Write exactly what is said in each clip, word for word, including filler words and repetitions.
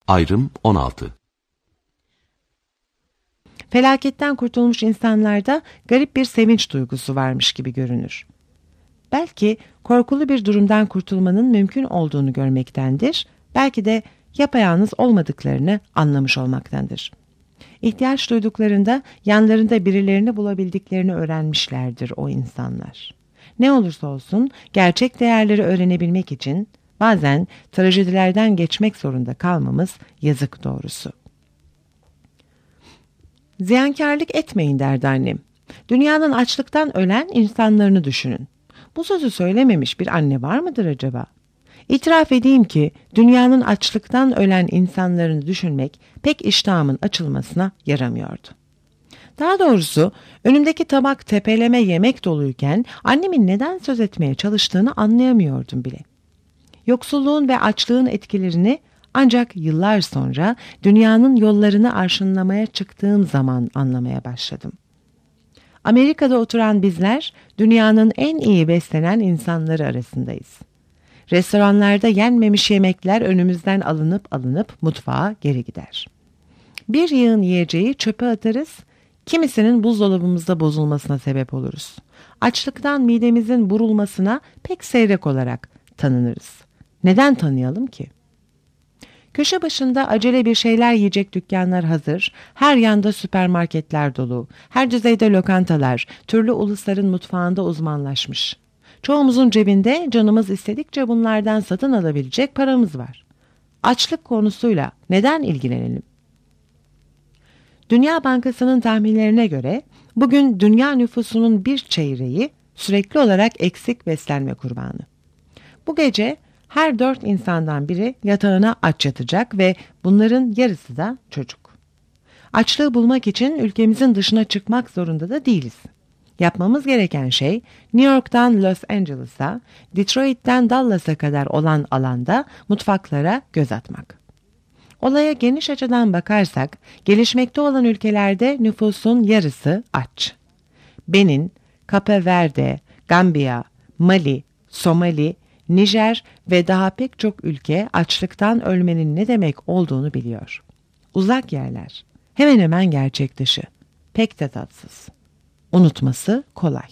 Ayrım on altı. Felaketten kurtulmuş insanlarda garip bir sevinç duygusu varmış gibi görünür. Belki korkulu bir durumdan kurtulmanın mümkün olduğunu görmektendir, belki de yapayalnız olmadıklarını anlamış olmaktandır. İhtiyaç duyduklarında yanlarında birilerini bulabildiklerini öğrenmişlerdir o insanlar. Ne olursa olsun gerçek değerleri öğrenebilmek için bazen trajedilerden geçmek zorunda kalmamız yazık doğrusu. Ziyankarlık etmeyin derdi annem. Dünyanın açlıktan ölen insanlarını düşünün. Bu sözü söylememiş bir anne var mıdır acaba? İtiraf edeyim ki dünyanın açlıktan ölen insanlarını düşünmek pek iştahımın açılmasına yaramıyordu. Daha doğrusu önümdeki tabak tepeleme yemek doluyken annemin neden söz etmeye çalıştığını anlayamıyordum bile. Yoksulluğun ve açlığın etkilerini ancak yıllar sonra dünyanın yollarını arşınlamaya çıktığım zaman anlamaya başladım. Amerika'da oturan bizler dünyanın en iyi beslenen insanları arasındayız. Restoranlarda yenmemiş yemekler önümüzden alınıp alınıp mutfağa geri gider. Bir yığın yiyeceği çöpe atarız, kimisinin buzdolabımızda bozulmasına sebep oluruz. Açlıktan midemizin burulmasına pek seyrek olarak tanınırız. Neden tanıyalım ki? Köşe başında acele bir şeyler yiyecek dükkanlar hazır, her yanda süpermarketler dolu, her düzeyde lokantalar, türlü ulusların mutfağında uzmanlaşmış. Çoğumuzun cebinde canımız istedikçe bunlardan satın alabilecek paramız var. Açlık konusuyla neden ilgilenelim? Dünya Bankası'nın tahminlerine göre bugün dünya nüfusunun bir çeyreği sürekli olarak eksik beslenme kurbanı. Bu gece her dört insandan biri yatağına aç yatacak ve bunların yarısı da çocuk. Açlığı bulmak için ülkemizin dışına çıkmak zorunda da değiliz. Yapmamız gereken şey New York'tan Los Angeles'a, Detroit'ten Dallas'a kadar olan alanda mutfaklara göz atmak. Olaya geniş açıdan bakarsak, gelişmekte olan ülkelerde nüfusun yarısı aç. Benin, Cape Verde, Gambiya, Mali, Somali, Nijer ve daha pek çok ülke açlıktan ölmenin ne demek olduğunu biliyor. Uzak yerler, hemen hemen gerçek dışı, pek de tatsız. Unutması kolay.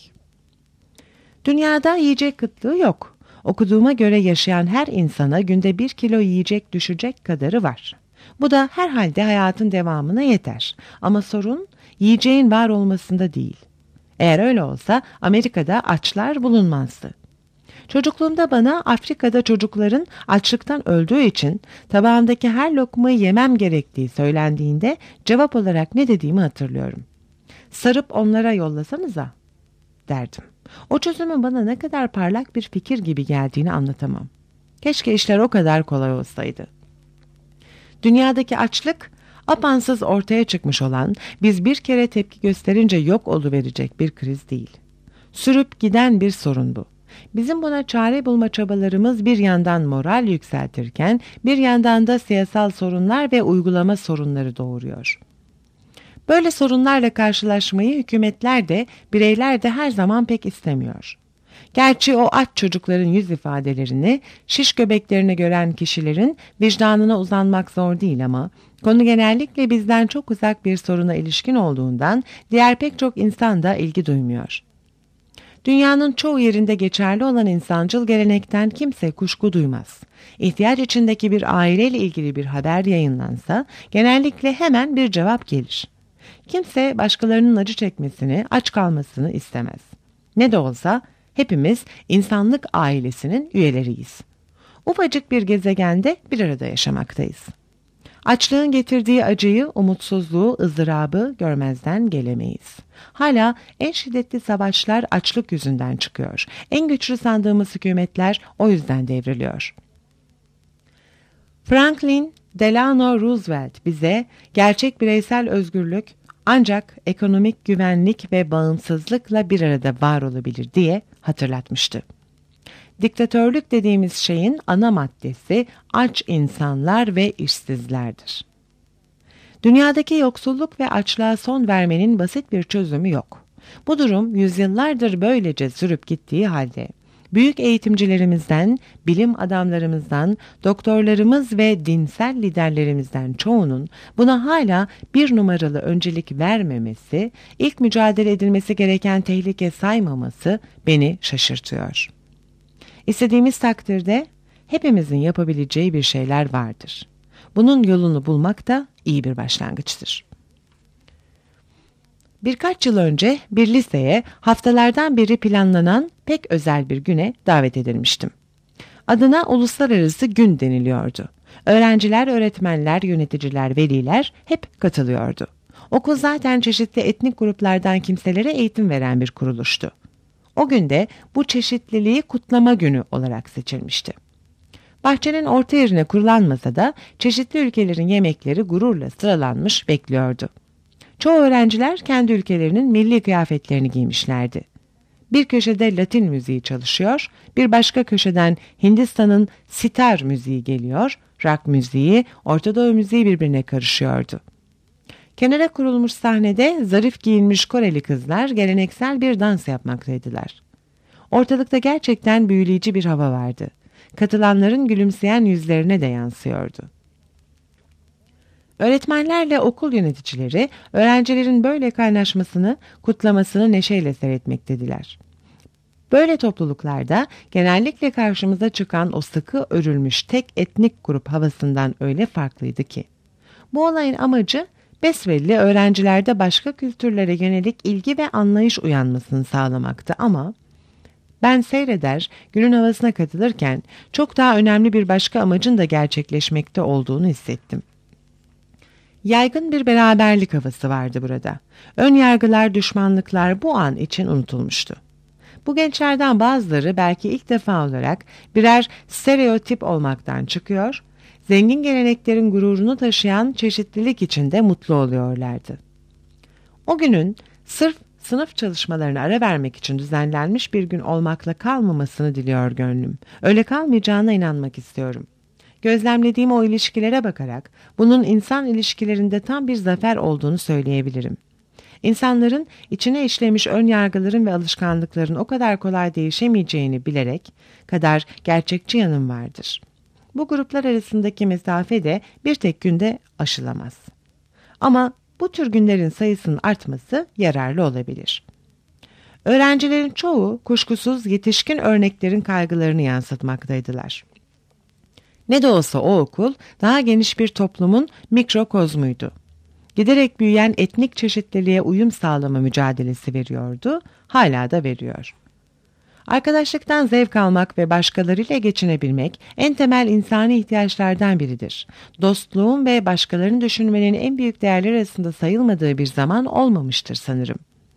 Dünyada yiyecek kıtlığı yok. Okuduğuma göre yaşayan her insana günde bir kilo yiyecek düşecek kadarı var. Bu da herhalde hayatın devamına yeter. Ama sorun yiyeceğin var olmasında değil. Eğer öyle olsa Amerika'da açlar bulunmazdı. Çocukluğumda bana Afrika'da çocukların açlıktan öldüğü için tabağımdaki her lokmayı yemem gerektiği söylendiğinde cevap olarak ne dediğimi hatırlıyorum. Sarıp onlara yollasanıza derdim. O çözümün bana ne kadar parlak bir fikir gibi geldiğini anlatamam. Keşke işler o kadar kolay olsaydı. Dünyadaki açlık apansız ortaya çıkmış olan, biz bir kere tepki gösterince yok oluverecek bir kriz değil. Sürüp giden bir sorun bu. Bizim buna çare bulma çabalarımız bir yandan moral yükseltirken bir yandan da siyasal sorunlar ve uygulama sorunları doğuruyor. Böyle sorunlarla karşılaşmayı hükümetler de bireyler de her zaman pek istemiyor. Gerçi o aç çocukların yüz ifadelerini, şiş göbeklerini gören kişilerin vicdanına uzanmak zor değil ama konu genellikle bizden çok uzak bir soruna ilişkin olduğundan diğer pek çok insan da ilgi duymuyor. Dünyanın çoğu yerinde geçerli olan insancıl gelenekten kimse kuşku duymaz. İhtiyaç içindeki bir aileyle ilgili bir haber yayınlansa genellikle hemen bir cevap gelir. Kimse başkalarının acı çekmesini, aç kalmasını istemez. Ne de olsa hepimiz insanlık ailesinin üyeleriyiz. Ufacık bir gezegende bir arada yaşamaktayız. Açlığın getirdiği acıyı, umutsuzluğu, ızdırabı görmezden gelemeyiz. Hala en şiddetli savaşlar açlık yüzünden çıkıyor. En güçlü sandığımız hükümetler o yüzden devriliyor. Franklin Delano Roosevelt bize gerçek bireysel özgürlük ancak ekonomik güvenlik ve bağımsızlıkla bir arada var olabilir diye hatırlatmıştı. Diktatörlük dediğimiz şeyin ana maddesi aç insanlar ve işsizlerdir. Dünyadaki yoksulluk ve açlığa son vermenin basit bir çözümü yok. Bu durum yüzyıllardır böylece sürüp gittiği halde Büyük eğitimcilerimizden, bilim adamlarımızdan, doktorlarımız ve dinsel liderlerimizden çoğunun buna hala bir numaralı öncelik vermemesi, ilk mücadele edilmesi gereken tehlike saymaması beni şaşırtıyor. İstediğimiz takdirde hepimizin yapabileceği bir şeyler vardır. Bunun yolunu bulmak da iyi bir başlangıçtır. Birkaç yıl önce bir liseye haftalardan beri planlanan pek özel bir güne davet edilmiştim. Adına uluslararası gün deniliyordu. Öğrenciler, öğretmenler, yöneticiler, veliler hep katılıyordu. Okul zaten çeşitli etnik gruplardan kimselere eğitim veren bir kuruluştu. O günde bu çeşitliliği kutlama günü olarak seçilmişti. Bahçenin orta yerine kurulan masada çeşitli ülkelerin yemekleri gururla sıralanmış bekliyordu. Çoğu öğrenciler kendi ülkelerinin milli kıyafetlerini giymişlerdi. Bir köşede Latin müziği çalışıyor, bir başka köşeden Hindistan'ın sitar müziği geliyor, rock müziği, Orta Doğu müziği birbirine karışıyordu. Kenara kurulmuş sahnede zarif giyinmiş Koreli kızlar geleneksel bir dans yapmaktaydılar. Ortalıkta gerçekten büyüleyici bir hava vardı. Katılanların gülümseyen yüzlerine de yansıyordu. Öğretmenlerle okul yöneticileri öğrencilerin böyle kaynaşmasını, kutlamasını neşeyle seyretmektediler. Böyle topluluklarda genellikle karşımıza çıkan o sıkı örülmüş tek etnik grup havasından öyle farklıydı ki. Bu olayın amacı besbelli öğrencilerde başka kültürlere yönelik ilgi ve anlayış uyanmasını sağlamaktı ama ben seyreder, günün havasına katılırken çok daha önemli bir başka amacın da gerçekleşmekte olduğunu hissettim. Yaygın bir beraberlik havası vardı burada. Ön yargılar, düşmanlıklar bu an için unutulmuştu. Bu gençlerden bazıları belki ilk defa olarak birer stereotip olmaktan çıkıyor, zengin geleneklerin gururunu taşıyan çeşitlilik içinde mutlu oluyorlardı. O günün sırf sınıf çalışmalarına ara vermek için düzenlenmiş bir gün olmakla kalmamasını diliyor gönlüm. Öyle kalmayacağına inanmak istiyorum. Gözlemlediğim o ilişkilere bakarak bunun insan ilişkilerinde tam bir zafer olduğunu söyleyebilirim. İnsanların içine işlemiş ön yargıların ve alışkanlıkların o kadar kolay değişemeyeceğini bilerek kadar gerçekçi yanım vardır. Bu gruplar arasındaki mesafe de bir tek günde aşılamaz. Ama bu tür günlerin sayısının artması yararlı olabilir. Öğrencilerin çoğu kuşkusuz yetişkin örneklerin kaygılarını yansıtmaktaydılar. Ne de olsa o okul daha geniş bir toplumun mikrokozmuydu. Giderek büyüyen etnik çeşitliliğe uyum sağlama mücadelesi veriyordu, hala da veriyor. Arkadaşlıktan zevk almak ve başkalarıyla geçinebilmek en temel insani ihtiyaçlardan biridir. Dostluğun ve başkalarını düşünmenin en büyük değerler arasında sayılmadığı bir zaman olmamıştır sanırım.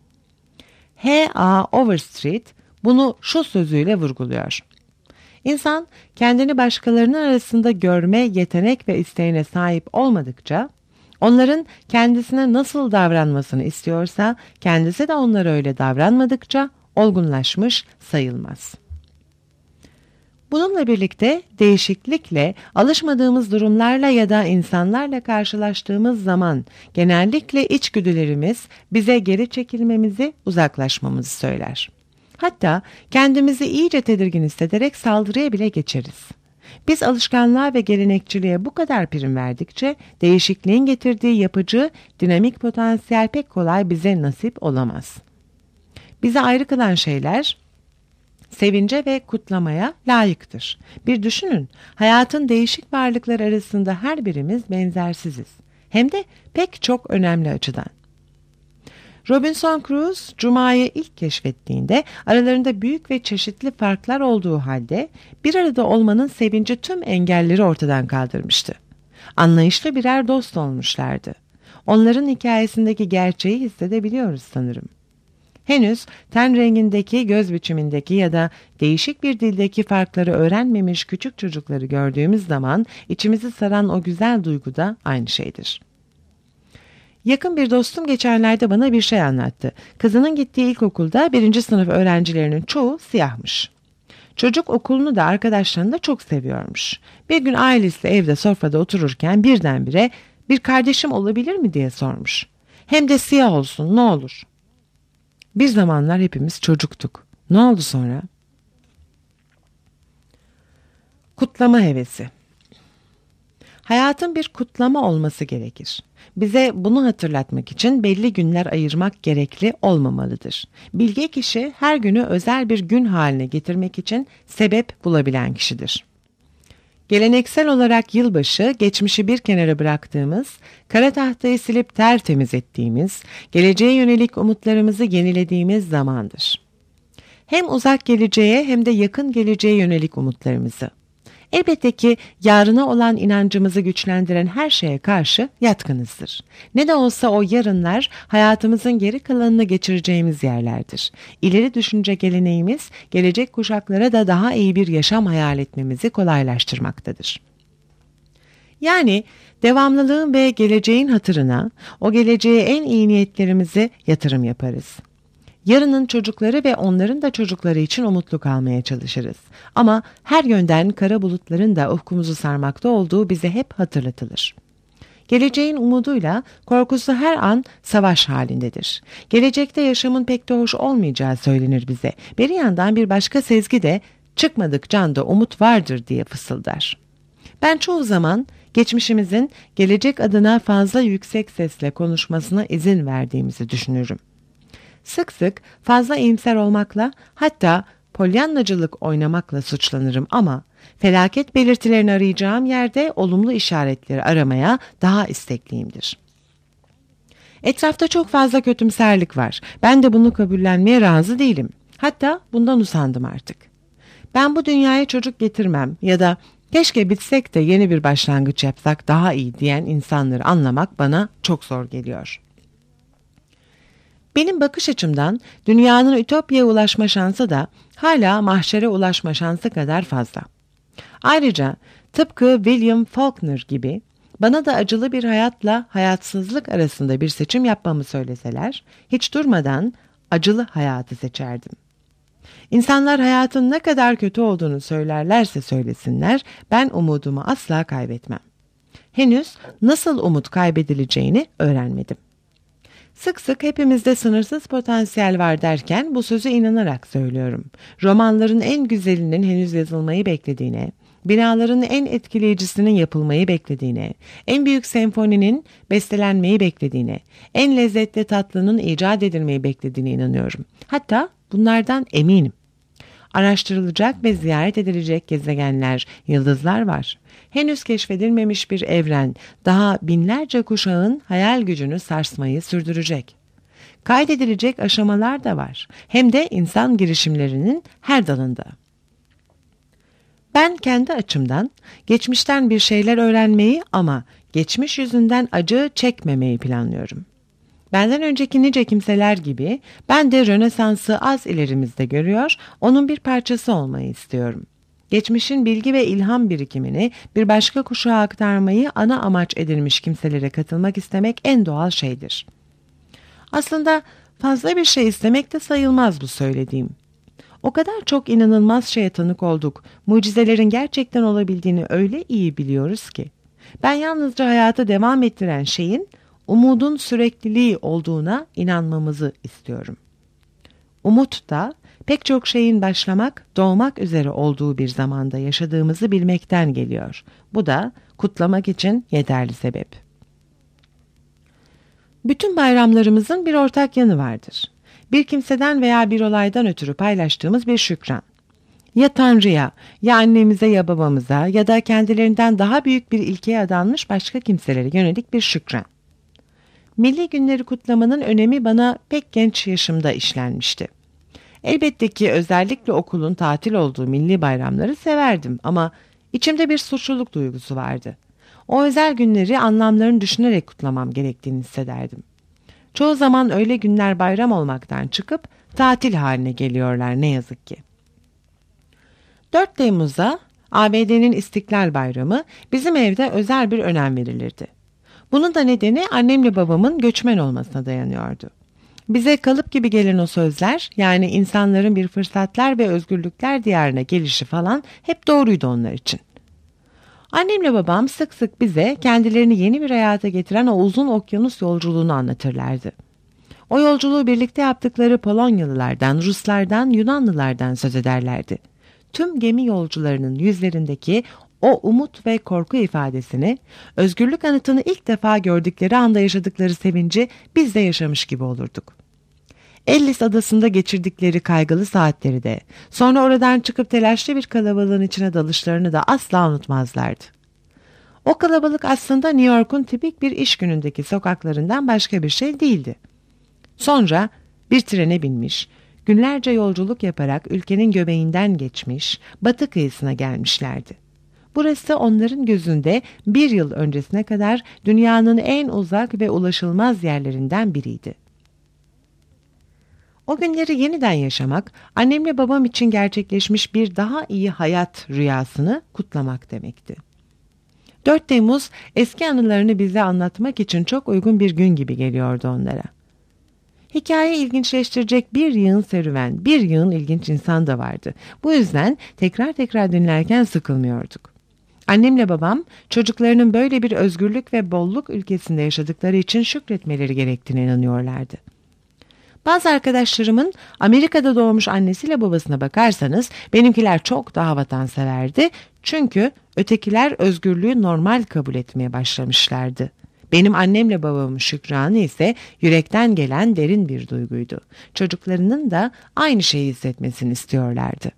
H A Overstreet bunu şu sözüyle vurguluyor. İnsan kendini başkalarının arasında görme, yetenek ve isteğine sahip olmadıkça, onların kendisine nasıl davranmasını istiyorsa, kendisi de onlara öyle davranmadıkça olgunlaşmış sayılmaz. Bununla birlikte değişiklikle, alışmadığımız durumlarla ya da insanlarla karşılaştığımız zaman genellikle içgüdülerimiz bize geri çekilmemizi, uzaklaşmamızı söyler. Hatta kendimizi iyice tedirgin hissederek saldırıya bile geçeriz. Biz alışkanlığa ve gelenekçiliğe bu kadar prim verdikçe değişikliğin getirdiği yapıcı, dinamik potansiyel pek kolay bize nasip olamaz. Bizi ayrı kılan şeyler sevince ve kutlamaya layıktır. Bir düşünün, hayatın değişik varlıkları arasında her birimiz benzersiziz. Hem de pek çok önemli açıdan. Robinson Crusoe, Cuma'yı ilk keşfettiğinde aralarında büyük ve çeşitli farklar olduğu halde bir arada olmanın sevinci tüm engelleri ortadan kaldırmıştı. Anlayışlı birer dost olmuşlardı. Onların hikayesindeki gerçeği hissedebiliyoruz sanırım. Henüz ten rengindeki, göz biçimindeki ya da değişik bir dildeki farkları öğrenmemiş küçük çocukları gördüğümüz zaman içimizi saran o güzel duygu da aynı şeydir. Yakın bir dostum geçenlerde bana bir şey anlattı. Kızının gittiği ilkokulda birinci sınıf öğrencilerinin çoğu siyahmış. Çocuk okulunu da arkadaşlarını da çok seviyormuş. Bir gün ailesi evde sofrada otururken birdenbire bir kardeşim olabilir mi diye sormuş. Hem de siyah olsun ne olur. Bir zamanlar hepimiz çocuktuk. Ne oldu sonra? Kutlama hevesi. Hayatın bir kutlama olması gerekir. Bize bunu hatırlatmak için belli günler ayırmak gerekli olmamalıdır. Bilge kişi her günü özel bir gün haline getirmek için sebep bulabilen kişidir. Geleneksel olarak yılbaşı, geçmişi bir kenara bıraktığımız, kara tahtayı silip tertemiz ettiğimiz, geleceğe yönelik umutlarımızı yenilediğimiz zamandır. Hem uzak geleceğe hem de yakın geleceğe yönelik umutlarımızı. Elbette ki yarına olan inancımızı güçlendiren her şeye karşı yatkınızdır. Ne de olsa o yarınlar hayatımızın geri kalanını geçireceğimiz yerlerdir. İleri düşünce geleneğimiz gelecek kuşaklara da daha iyi bir yaşam hayal etmemizi kolaylaştırmaktadır. Yani devamlılığın ve geleceğin hatırına o geleceğe en iyi niyetlerimizi yatırım yaparız. Yarının çocukları ve onların da çocukları için umutlu kalmaya çalışırız. Ama her yönden kara bulutların da ufkumuzu sarmakta olduğu bize hep hatırlatılır. Geleceğin umuduyla korkusu her an savaş halindedir. Gelecekte yaşamın pek de hoş olmayacağı söylenir bize. Bir yandan bir başka sezgi de çıkmadık canda umut vardır diye fısıldar. Ben çoğu zaman geçmişimizin gelecek adına fazla yüksek sesle konuşmasına izin verdiğimizi düşünürüm. Sık sık fazla iyimser olmakla, hatta polyanlacılık oynamakla suçlanırım ama felaket belirtilerini arayacağım yerde olumlu işaretleri aramaya daha istekliyimdir. Etrafta çok fazla kötümserlik var. Ben de bunu kabullenmeye razı değilim. Hatta bundan usandım artık. Ben bu dünyaya çocuk getirmem ya da keşke bitsek de yeni bir başlangıç yapsak daha iyi diyen insanları anlamak bana çok zor geliyor. Benim bakış açımdan dünyanın ütopyaya ulaşma şansı da hala mahşere ulaşma şansı kadar fazla. Ayrıca tıpkı William Faulkner gibi bana da acılı bir hayatla hayatsızlık arasında bir seçim yapmamı söyleseler, hiç durmadan acılı hayatı seçerdim. İnsanlar hayatın ne kadar kötü olduğunu söylerlerse söylesinler, ben umudumu asla kaybetmem. Henüz nasıl umut kaybedileceğini öğrenmedim. Sık sık hepimizde sınırsız potansiyel var derken bu sözü inanarak söylüyorum. Romanların en güzelinin henüz yazılmayı beklediğine, binaların en etkileyicisinin yapılmayı beklediğine, en büyük senfoninin bestelenmeyi beklediğine, en lezzetli tatlının icat edilmeyi beklediğine inanıyorum. Hatta bunlardan eminim. Araştırılacak ve ziyaret edilecek gezegenler, yıldızlar var. Henüz keşfedilmemiş bir evren daha binlerce kuşağın hayal gücünü sarsmayı sürdürecek. Kaydedilecek aşamalar da var. Hem de insan girişimlerinin her dalında. Ben kendi açımdan geçmişten bir şeyler öğrenmeyi ama geçmiş yüzünden acı çekmemeyi planlıyorum. Benden önceki nice kimseler gibi ben de Rönesans'ı az ilerimizde görüyor, onun bir parçası olmayı istiyorum. Geçmişin bilgi ve ilham birikimini bir başka kuşağa aktarmayı ana amaç edilmiş kimselere katılmak istemek en doğal şeydir. Aslında fazla bir şey istemek de sayılmaz bu söylediğim. O kadar çok inanılmaz şeye tanık olduk, mucizelerin gerçekten olabildiğini öyle iyi biliyoruz ki. Ben yalnızca hayatı devam ettiren şeyin umudun sürekliliği olduğuna inanmamızı istiyorum. Umut da pek çok şeyin başlamak, doğmak üzere olduğu bir zamanda yaşadığımızı bilmekten geliyor. Bu da kutlamak için yeterli sebep. Bütün bayramlarımızın bir ortak yanı vardır. Bir kimseden veya bir olaydan ötürü paylaştığımız bir şükran. Ya Tanrı'ya, ya annemize ya babamıza ya da kendilerinden daha büyük bir ilkeye adanmış başka kimselere yönelik bir şükran. Milli günleri kutlamanın önemi bana pek genç yaşımda işlenmişti. Elbette ki özellikle okulun tatil olduğu milli bayramları severdim ama içimde bir suçluluk duygusu vardı. O özel günleri anlamlarını düşünerek kutlamam gerektiğini hissederdim. Çoğu zaman öyle günler bayram olmaktan çıkıp tatil haline geliyorlar ne yazık ki. dört Temmuz'da A B D'nin İstiklal Bayramı bizim evde özel bir önem verilirdi. Bunun da nedeni annemle babamın göçmen olmasına dayanıyordu. Bize kalıp gibi gelen o sözler, yani insanların bir fırsatlar ve özgürlükler diyarına gelişi falan hep doğruydu onlar için. Annemle babam sık sık bize kendilerini yeni bir hayata getiren o uzun okyanus yolculuğunu anlatırlardı. O yolculuğu birlikte yaptıkları Polonyalılardan, Ruslardan, Yunanlılardan söz ederlerdi. tüm gemi yolcularının yüzlerindeki o umut ve korku ifadesini, özgürlük anıtını ilk defa gördükleri anda yaşadıkları sevinci biz de yaşamış gibi olurduk. Ellis adasında geçirdikleri kaygılı saatleri de, sonra oradan çıkıp telaşlı bir kalabalığın içine dalışlarını da asla unutmazlardı. O kalabalık aslında New York'un tipik bir iş günündeki sokaklarından başka bir şey değildi. Sonra bir trene binmiş, günlerce yolculuk yaparak ülkenin göbeğinden geçmiş, batı kıyısına gelmişlerdi. Burası onların gözünde bir yıl öncesine kadar dünyanın en uzak ve ulaşılmaz yerlerinden biriydi. O günleri yeniden yaşamak, annemle babam için gerçekleşmiş bir daha iyi hayat rüyasını kutlamak demekti. dört Temmuz eski anılarını bize anlatmak için çok uygun bir gün gibi geliyordu onlara. Hikaye ilginçleştirecek bir yığın serüven, bir yığın ilginç insan da vardı. Bu yüzden tekrar tekrar dinlerken sıkılmıyorduk. Annemle babam çocuklarının böyle bir özgürlük ve bolluk ülkesinde yaşadıkları için şükretmeleri gerektiğine inanıyorlardı. Bazı arkadaşlarımın Amerika'da doğmuş annesiyle babasına bakarsanız benimkiler çok daha vatanseverdi. Çünkü ötekiler özgürlüğü normal kabul etmeye başlamışlardı. Benim annemle babamın şükranı ise yürekten gelen derin bir duyguydu. Çocuklarının da aynı şeyi hissetmesini istiyorlardı.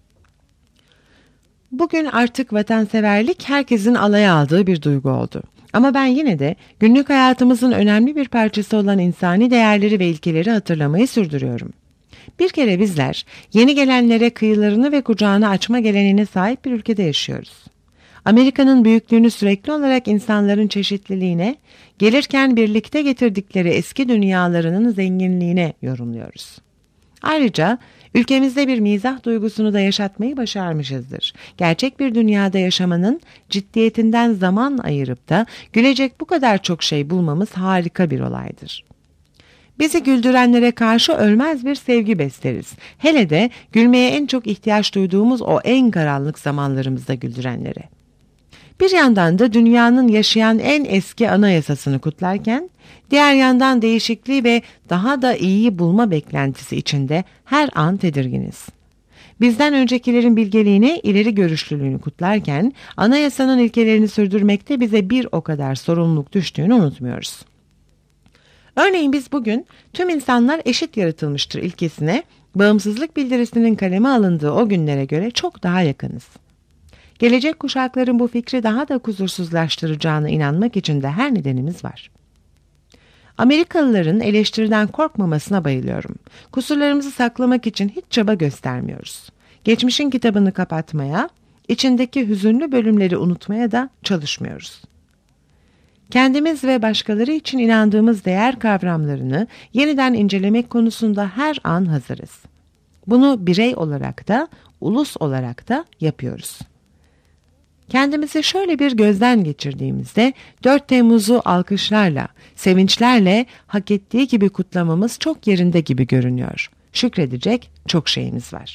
Bugün artık vatanseverlik herkesin alaya aldığı bir duygu oldu. Ama ben yine de günlük hayatımızın önemli bir parçası olan insani değerleri ve ilkeleri hatırlamayı sürdürüyorum. Bir kere bizler yeni gelenlere kıyılarını ve kucağını açma geleneğine sahip bir ülkede yaşıyoruz. Amerika'nın büyüklüğünü sürekli olarak insanların çeşitliliğine, gelirken birlikte getirdikleri eski dünyalarının zenginliğine yorumluyoruz. Ayrıca ülkemizde bir mizah duygusunu da yaşatmayı başarmışızdır. Gerçek bir dünyada yaşamanın ciddiyetinden zaman ayırıp da gülecek bu kadar çok şey bulmamız harika bir olaydır. Bizi güldürenlere karşı ölmez bir sevgi besleriz. Hele de gülmeye en çok ihtiyaç duyduğumuz o en karanlık zamanlarımızda güldürenlere. Bir yandan da dünyanın yaşayan en eski anayasasını kutlarken, diğer yandan değişikliği ve daha da iyiyi bulma beklentisi içinde her an tedirginiz. Bizden öncekilerin bilgeliğini, ileri görüşlülüğünü kutlarken, anayasanın ilkelerini sürdürmekte bize bir o kadar sorumluluk düştüğünü unutmuyoruz. Örneğin biz bugün tüm insanlar eşit yaratılmıştır ilkesine, bağımsızlık bildirisinin kaleme alındığı o günlere göre çok daha yakınız. Gelecek kuşakların bu fikri daha da huzursuzlaştıracağına inanmak için de her nedenimiz var. Amerikalıların eleştiriden korkmamasına bayılıyorum. Kusurlarımızı saklamak için hiç çaba göstermiyoruz. Geçmişin kitabını kapatmaya, içindeki hüzünlü bölümleri unutmaya da çalışmıyoruz. Kendimiz ve başkaları için inandığımız değer kavramlarını yeniden incelemek konusunda her an hazırız. Bunu birey olarak da, ulus olarak da yapıyoruz. Kendimizi şöyle bir gözden geçirdiğimizde dört Temmuz'u alkışlarla, sevinçlerle hak ettiği gibi kutlamamız çok yerinde gibi görünüyor. Şükredecek çok şeyimiz var.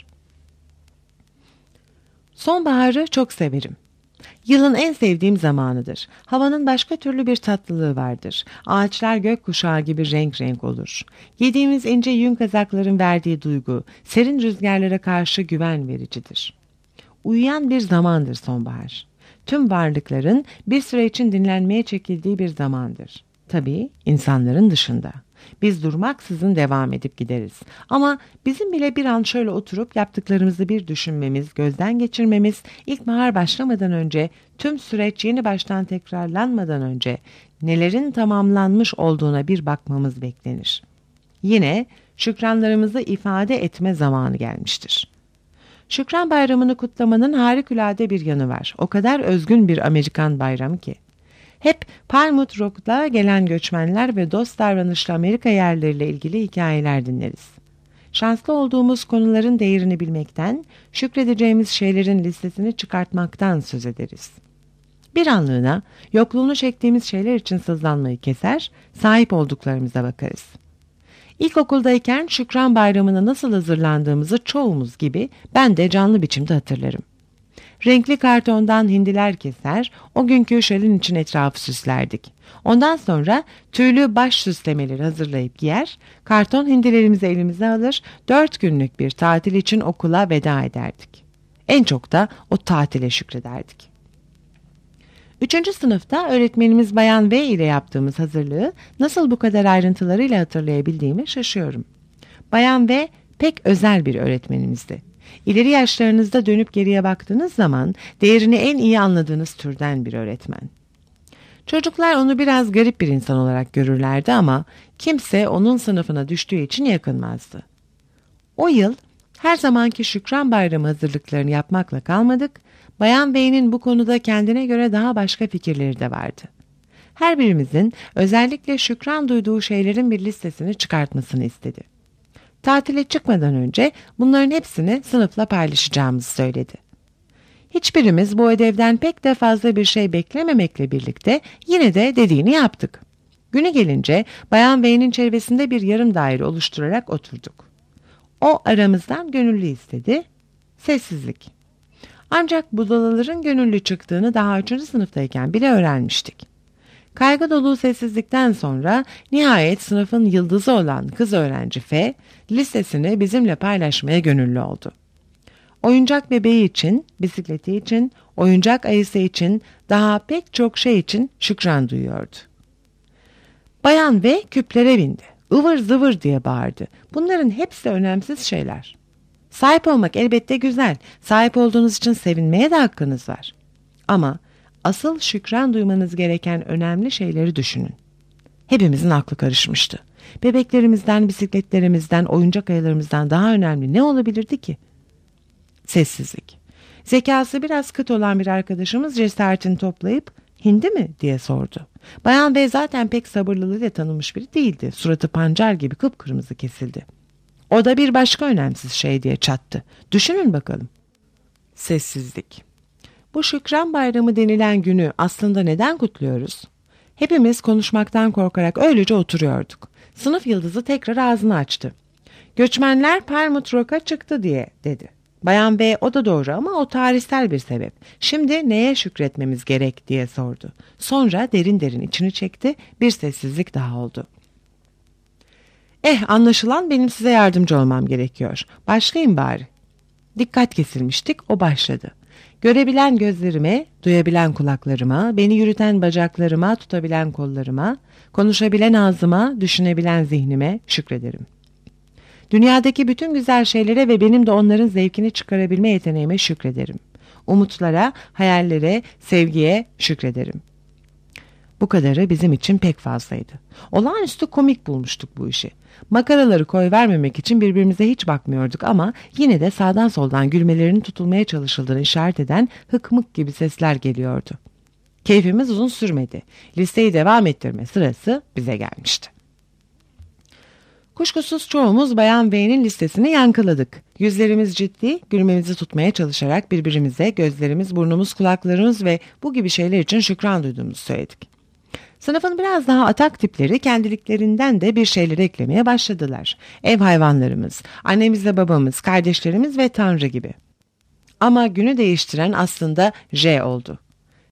Sonbaharı çok severim. Yılın en sevdiğim zamanıdır. Havanın başka türlü bir tatlılığı vardır. Ağaçlar gökkuşağı gibi renk renk olur. Yediğimiz ince yün kazakların verdiği duygu, serin rüzgarlara karşı güven vericidir. Uyuyan bir zamandır sonbahar. Tüm varlıkların bir süre için dinlenmeye çekildiği bir zamandır. Tabii insanların dışında. Biz durmaksızın devam edip gideriz. Ama bizim bile bir an şöyle oturup yaptıklarımızı bir düşünmemiz, gözden geçirmemiz, ilkbahar başlamadan önce, tüm süreç yeni baştan tekrarlanmadan önce nelerin tamamlanmış olduğuna bir bakmamız beklenir. Yine şükranlarımızı ifade etme zamanı gelmiştir. Şükran Bayramı'nı kutlamanın harikulade bir yanı var. O kadar özgün bir Amerikan bayramı ki. Hep Plymouth Rock'la gelen göçmenler ve dost davranışlı Amerika yerleriyle ilgili hikayeler dinleriz. Şanslı olduğumuz konuların değerini bilmekten, şükredeceğimiz şeylerin listesini çıkartmaktan söz ederiz. Bir anlığına yokluğunu çektiğimiz şeyler için sızlanmayı keser, sahip olduklarımıza bakarız. İlkokuldayken Şükran Bayramı'na nasıl hazırlandığımızı çoğumuz gibi ben de canlı biçimde hatırlarım. Renkli kartondan hindiler keser, o günkü şalın için etrafı süslerdik. Ondan sonra tüylü baş süslemeleri hazırlayıp giyer, karton hindilerimizi elimize alır, dört günlük bir tatil için okula veda ederdik. En çok da o tatile şükrederdik. Üçüncü sınıfta öğretmenimiz Bayan V ile yaptığımız hazırlığı nasıl bu kadar ayrıntılarıyla hatırlayabildiğime şaşıyorum. Bayan V pek özel bir öğretmenimizdi. İleri yaşlarınızda dönüp geriye baktığınız zaman değerini en iyi anladığınız türden bir öğretmen. Çocuklar onu biraz garip bir insan olarak görürlerdi ama kimse onun sınıfına düştüğü için yakınmazdı. O yıl her zamanki Şükran Bayramı hazırlıklarını yapmakla kalmadık, Bayan V'nin bu konuda kendine göre daha başka fikirleri de vardı. Her birimizin özellikle şükran duyduğu şeylerin bir listesini çıkartmasını istedi. Tatile çıkmadan önce bunların hepsini sınıfla paylaşacağımızı söyledi. Hiçbirimiz bu ödevden pek de fazla bir şey beklememekle birlikte yine de dediğini yaptık. Günü gelince Bayan V'nin çevresinde bir yarım daire oluşturarak oturduk. O aramızdan gönüllü istedi. Sessizlik. Ancak budalaların gönüllü çıktığını daha üçüncü sınıftayken bile öğrenmiştik. Kaygı dolu sessizlikten sonra nihayet sınıfın yıldızı olan kız öğrenci F, listesini bizimle paylaşmaya gönüllü oldu. Oyuncak bebeği için, bisikleti için, oyuncak ayısı için, daha pek çok şey için şükran duyuyordu. Bayan V küplere bindi. Ivır zıvır diye bağırdı. Bunların hepsi önemsiz şeyler. Sahip olmak elbette güzel. Sahip olduğunuz için sevinmeye de hakkınız var. Ama asıl şükran duymanız gereken önemli şeyleri düşünün. Hepimizin aklı karışmıştı. Bebeklerimizden, bisikletlerimizden, oyuncak ayılarımızdan daha önemli ne olabilirdi ki? Sessizlik. Zekası biraz kıt olan bir arkadaşımız cesaretini toplayıp "Hindi mi?" diye sordu. Bayan V zaten pek sabırlılığıyla tanınmış biri değildi. Suratı pancar gibi kıpkırmızı kesildi. O da bir başka önemsiz şey diye çattı. Düşünün bakalım. Sessizlik. Bu Şükran Bayramı denilen günü aslında neden kutluyoruz? Hepimiz konuşmaktan korkarak öylece oturuyorduk. Sınıf yıldızı tekrar ağzını açtı. Göçmenler Permut Rock'a çıktı diye dedi. Bayan B o da doğru ama o tarihsel bir sebep. Şimdi neye şükretmemiz gerek diye sordu. Sonra derin derin içini çekti, bir sessizlik daha oldu. Eh anlaşılan benim size yardımcı olmam gerekiyor. Başlayayım bari. Dikkat kesilmiştik, o başladı. Görebilen gözlerime, duyabilen kulaklarıma, beni yürüten bacaklarıma, tutabilen kollarıma, konuşabilen ağzıma, düşünebilen zihnime şükrederim. Dünyadaki bütün güzel şeylere ve benim de onların zevkini çıkarabilme yeteneğime şükrederim. Umutlara, hayallere, sevgiye şükrederim. Bu kadarı bizim için pek fazlaydı. Olağanüstü komik bulmuştuk bu işi. Makaraları koyvermemek için birbirimize hiç bakmıyorduk ama yine de sağdan soldan gülmelerinin tutulmaya çalışıldığını işaret eden hık mık gibi sesler geliyordu. Keyfimiz uzun sürmedi. Listeyi devam ettirme sırası bize gelmişti. Kuşkusuz çoğumuz Bayan V'nin listesini yankıladık. Yüzlerimiz ciddi, gülmemizi tutmaya çalışarak birbirimize gözlerimiz, burnumuz, kulaklarımız ve bu gibi şeyler için şükran duyduğumuzu söyledik. Sınıfın biraz daha atak tipleri kendiliklerinden de bir şeyler eklemeye başladılar. Ev hayvanlarımız, annemizle babamız, kardeşlerimiz ve Tanrı gibi. Ama günü değiştiren aslında J oldu.